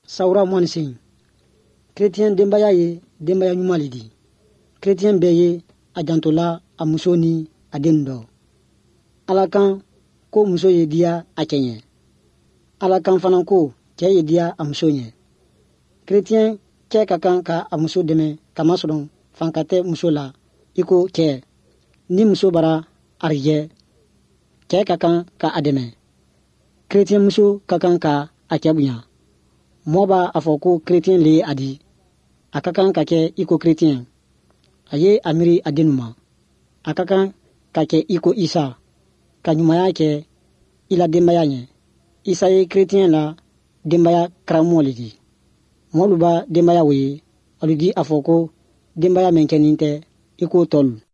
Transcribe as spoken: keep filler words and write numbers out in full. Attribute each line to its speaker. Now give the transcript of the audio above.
Speaker 1: Sawura mwansin. Chrétien dembaya ye dembaya nyumalidi. Chrétien beye ajantola amusoni adendo. Alakan ko muso ye dia akenye. Alakan fanan ko cɛ ye dia amuso nye. Chrétien cɛ ka kan ka amuso dɛmɛ kamasɔrɔ fanka tɛ muso la iko cɛ. Ni muso bara arijɛ cɛ ka kan ka a dɛmɛ. Chrétien muso ka kan ka a cɛ bonya. Mɔɔ b'a a fɔ ko chrétien le a di. A ka kan ka kɛ iko chrétien. A ye a miiri a denw ma. A ka kan ka kɛ iko Isa. Ka ɲumanya kɛ i la denbaya ɲɛ. Isa ye chrétien la denbaya karamɔgɔ le di. Mɔɔlu b'a denbaya o ye, olu di a fɔ ko denbaya min kɛnin tɛ iko tɔlu.